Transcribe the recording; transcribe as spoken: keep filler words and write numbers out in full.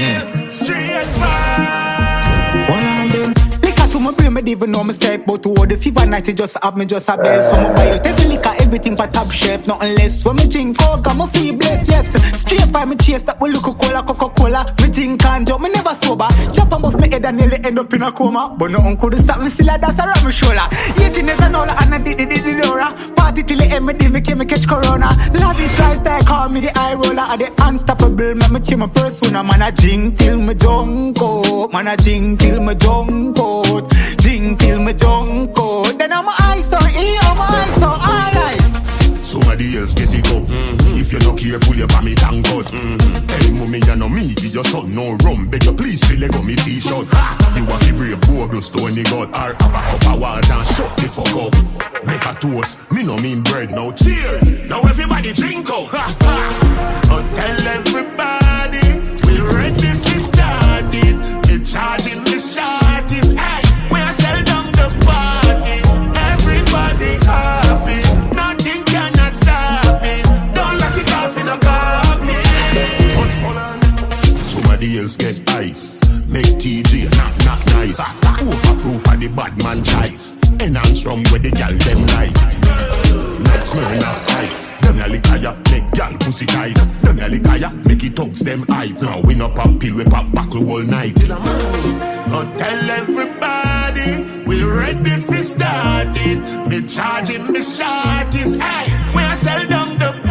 yeah. Straight fire. One on them. Liquor to my brain, me even know myself. But to all the fever night, it just have me just a bell. So me buy out every liquor, everything for top chef. Nothing less. When me drink coke, I'm a feel blessed, yes. Straight fire, me chase that with Coca-Cola, Coca-Cola. Me drink and jump, me never sober. Chop and bust me head and nearly end up in a coma. But nothing could stop me, still a dance around my shoulder. eighteen years and all, and I did it, did it, Dora. Party till the end, me did me came, me catch corona. Lavish lifestyle, call me the eye roller. I the unstoppable, man, me change my persona. Man, I drink till me drunk out. Man, I drink till me drunk out. Drink till me drunk out. Then I'm ice on E, I'm ice on alright. Somebody else get it up. Mm-hmm. If you're not careful, you vomit and gut. Mm-hmm. Hey, mommy, you know me, give your son no rum. Beg you please, feel like me t-shirt. You want to brave, go blow stone the gut. Or have a cup of water and shut the fuck up. Make a toast, me no mean bread, no cheers. Now everybody drink up. Oh, tell everybody, we ready to start it. We charging the shorties. Hey, we are sell down the party. Everybody happy. Nothing cannot stop it. Don't lock it off in a copy. Hold on. Somebody else get ice. Make T G not not nice. Overproof of the bad man choice. Enhance rum where the gal them like. Not smearing off ice. Them ya lick ya, make gal pussy tight. Them ya lick ya, make it thugs them hype. Now we no pop pill, we pop back all night. Oh, tell everybody, we ready for start it. Me charging me shorties, hey, we are sell down the